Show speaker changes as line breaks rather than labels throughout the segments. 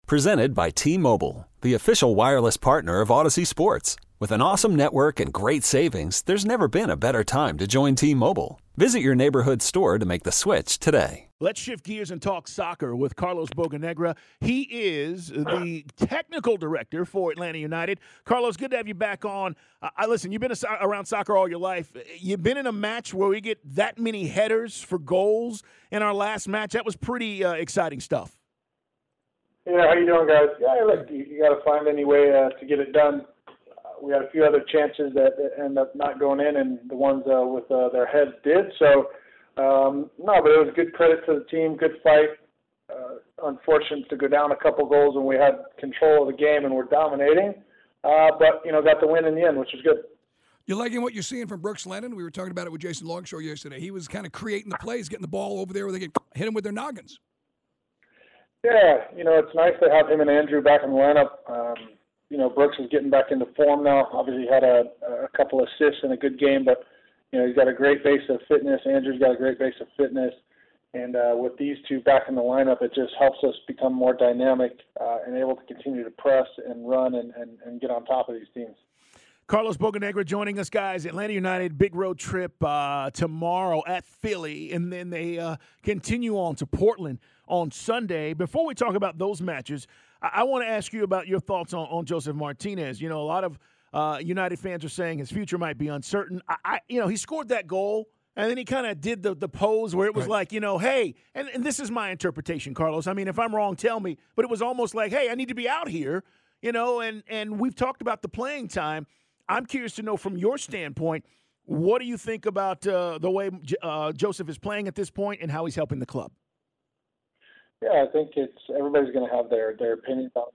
Presented by T-Mobile, the official wireless partner of Odyssey Sports. With an awesome network and great savings, there's never been a better time to join T-Mobile. Visit your neighborhood store to make the switch today.
Let's shift gears and talk soccer with Carlos Bocanegra. He is the technical director for Atlanta United. Carlos, good to have you back on. Listen, you've been around soccer all your life. You've been in a match where we get that many headers for goals in our last match. That was pretty exciting stuff.
Yeah, how you doing, guys? Yeah, look, you got to find any way to get it done. We had a few other chances that ended up not going in, and the ones with their heads did. So, no, but it was good credit to the team, good fight. Unfortunate to go down a couple goals when we had control of the game and were dominating. But, got the win in the end, which was good.
You liking what you're seeing from Brooks Lennon? We were talking about it with Jason Longshore yesterday. He was kind of creating the plays, getting the ball over there where they could hit him with their noggins.
Yeah, it's nice to have him and Andrew back in the lineup. Brooks is getting back into form now. Obviously, he had a couple assists in a good game, but he's got a great base of fitness. Andrew's got a great base of fitness, and with these two back in the lineup, it just helps us become more dynamic and able to continue to press and run and get on top of these teams.
Carlos Bocanegra joining us, guys. Atlanta United, big road trip tomorrow at Philly, and then they continue on to Portland on Sunday. Before we talk about those matches, I want to ask you about your thoughts on Josef Martinez. A lot of United fans are saying his future might be uncertain. He scored that goal, and then he kind of did the pose where it was like, hey, and this is my interpretation, Carlos. I mean, if I'm wrong, tell me. But it was almost like, hey, I need to be out here, and we've talked about the playing time. I'm curious to know from your standpoint, what do you think about the way Josef is playing at this point and how he's helping the club?
Yeah, I think everybody's going to have their opinions on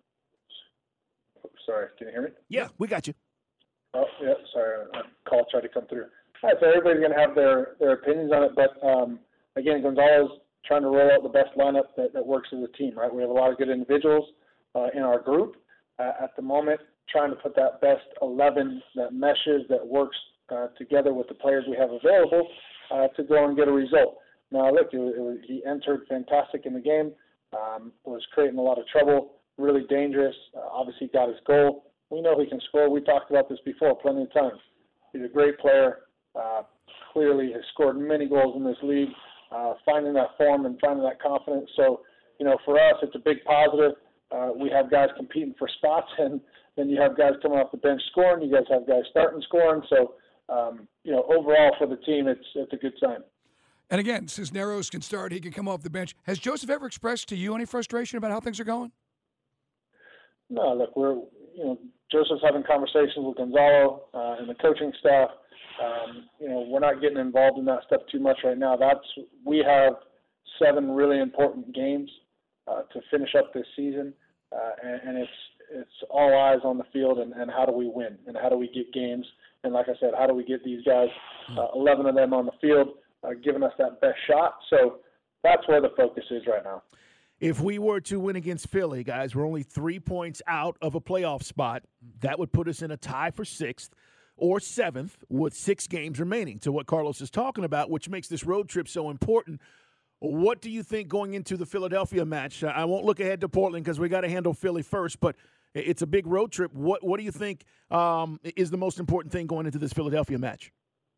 it. Sorry, can you hear me?
Yeah, we got you.
Oh, yeah, sorry, a call tried to come through. All right, so everybody's going to have their opinions on it, but again, Gonzalo's trying to roll out the best lineup that works as a team, right? We have a lot of good individuals in our group at the moment, trying to put that best 11 that meshes, that works together with the players we have available to go and get a result. Now, look, he entered fantastic in the game, was creating a lot of trouble, really dangerous, obviously got his goal. We know he can score. We talked about this before plenty of times. He's a great player, clearly has scored many goals in this league, finding that form and finding that confidence. So, for us, it's a big positive. We have guys competing for spots, and then you have guys coming off the bench scoring. You guys have guys starting scoring. So, overall for the team, it's a good sign.
And again, Cisneros can start. He can come off the bench. Has Josef ever expressed to you any frustration about how things are going?
No, look, Joseph's having conversations with Gonzalo and the coaching staff. We're not getting involved in that stuff too much right now. We have 7 really important games to finish up this season, and it's all eyes on the field and how do we win and how do we get games. And like I said, how do we get these guys, 11 of them on the field, giving us that best shot. So that's where the focus is right now.
If we were to win against Philly, guys, we're only 3 points out of a playoff spot. That would put us in a tie for 6th or 7th with 6 games remaining, to what Carlos is talking about, which makes this road trip so important. What do you think going into the Philadelphia match? I won't look ahead to Portland because we got to handle Philly first, but it's a big road trip. What do you think is the most important thing going into this Philadelphia match?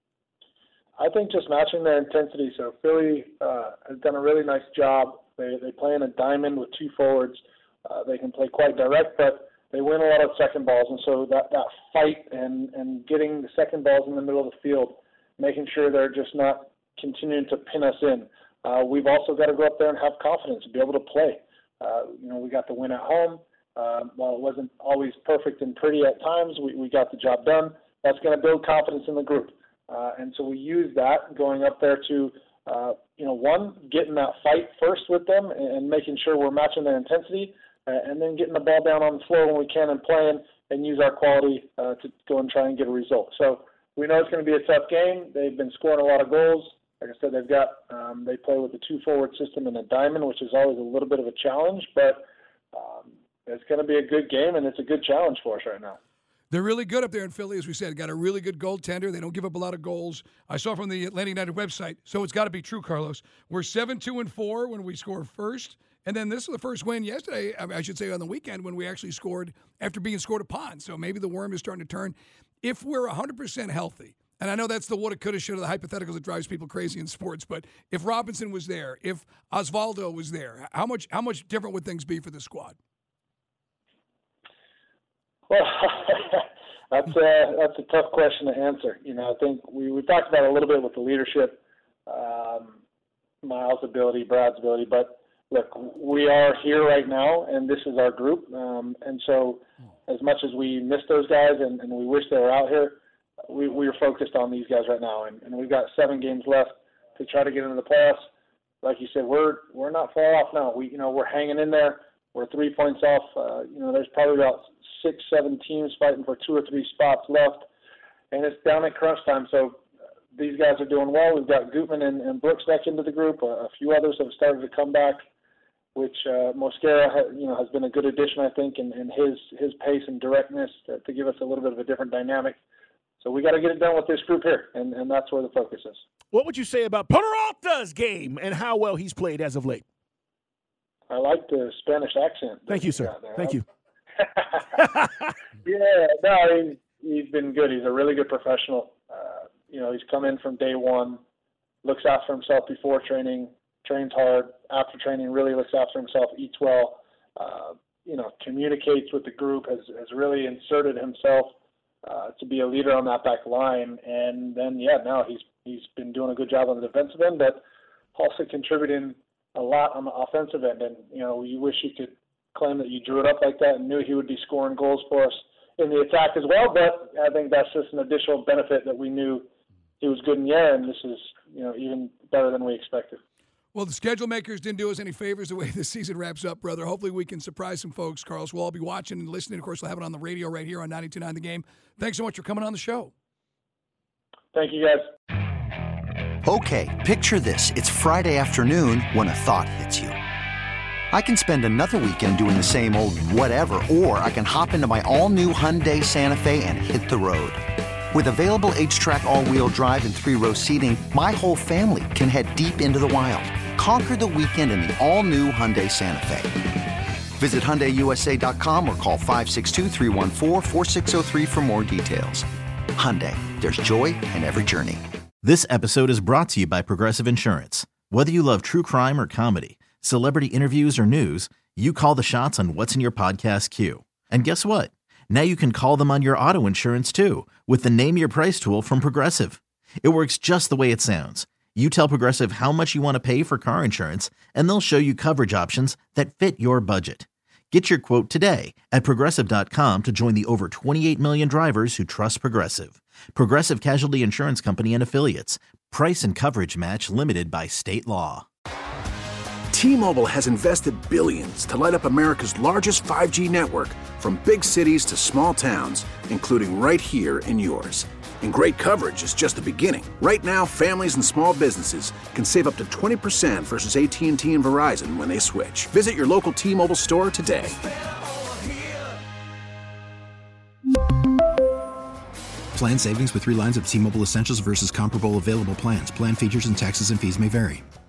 I think just matching their intensity. So Philly has done a really nice job. They play in a diamond with 2 forwards. They can play quite direct, but they win a lot of second balls. And so that fight and getting the second balls in the middle of the field, making sure they're just not continuing to pin us in. We've also got to go up there and have confidence and be able to play. We got the win at home. While it wasn't always perfect and pretty at times, we got the job done. That's going to build confidence in the group. And so we use that going up there to, getting that fight first with them and making sure we're matching their intensity, and then getting the ball down on the floor when we can and playing and use our quality to go and try and get a result. So we know it's going to be a tough game. They've been scoring a lot of goals. Like I said, they play with the 2-forward system in a diamond, which is always a little bit of a challenge, but it's going to be a good game, and it's a good challenge for us right now.
They're really good up there in Philly, as we said. Got a really good goaltender. They don't give up a lot of goals. I saw from the Atlanta United website, so it's got to be true, Carlos. We're 7-2-4 when we score first, And then this is the first win yesterday, I should say on the weekend, when we actually scored after being scored upon. So maybe the worm is starting to turn. If we're 100% healthy, and I know that's the woulda, coulda, shoulda, the hypotheticals that drives people crazy in sports, but if Robinson was there, if Osvaldo was there, how much different would things be for the squad?
Well, that's a tough question to answer. I think we talked about it a little bit with the leadership, Miles' ability, Brad's ability, but look, we are here right now, and this is our group, and so as much as we miss those guys and we wish they were out here, we are focused on these guys right now, and we've got 7 games left to try to get into the playoffs. Like you said, we're not far off now. We're hanging in there. We're 3 points off. There's probably about 6-7 teams fighting for 2 or 3 spots left, and it's down at crunch time. So these guys are doing well. We've got Gutman and Brooks back into the group. A few others have started to come back, which Mosquera has been a good addition, I think, in his pace and directness to give us a little bit of a different dynamic. So we got to get it done with this group here, and that's where the focus is.
What would you say about Peralta's game and how well he's played as of late?
I like the Spanish accent.
Thank you, sir. Thank you.
He's been good. He's a really good professional. He's come in from day one, looks after himself before training, trains hard. After training, really looks after himself, eats well, communicates with the group, has really inserted himself to be a leader on that back line. And then, now he's been doing a good job on the defensive end, but also contributing a lot on the offensive end. And, you wish you could claim that you drew it up like that and knew he would be scoring goals for us in the attack as well. But I think that's just an additional benefit that we knew he was good in the air, and this is, even better than we expected.
Well, the schedule makers didn't do us any favors the way this season wraps up, brother. Hopefully we can surprise some folks, Carlos. We'll all be watching and listening. Of course, we'll have it on the radio right here on 92.9 The Game. Thanks so much for coming on the show.
Thank you, guys.
Okay, picture this. It's Friday afternoon when a thought hits you. I can spend another weekend doing the same old whatever, or I can hop into my all-new Hyundai Santa Fe and hit the road. With available H-Track all-wheel drive and 3-row seating, my whole family can head deep into the wild. Conquer the weekend in the all-new Hyundai Santa Fe. Visit HyundaiUSA.com or call 562-314-4603 for more details. Hyundai, there's joy in every journey.
This episode is brought to you by Progressive Insurance. Whether you love true crime or comedy, celebrity interviews or news, you call the shots on what's in your podcast queue. And guess what? Now you can call them on your auto insurance too with the Name Your Price tool from Progressive. It works just the way it sounds. You tell Progressive how much you want to pay for car insurance, and they'll show you coverage options that fit your budget. Get your quote today at Progressive.com to join the over 28 million drivers who trust Progressive. Progressive Casualty Insurance Company and Affiliates. Price and coverage match limited by state law.
T-Mobile has invested billions to light up America's largest 5G network, from big cities to small towns, including right here in yours. And great coverage is just the beginning. Right now, families and small businesses can save up to 20% versus AT&T and Verizon when they switch. Visit your local T-Mobile store today.
Plan savings with 3 lines of T-Mobile Essentials versus comparable available plans. Plan features and taxes and fees may vary.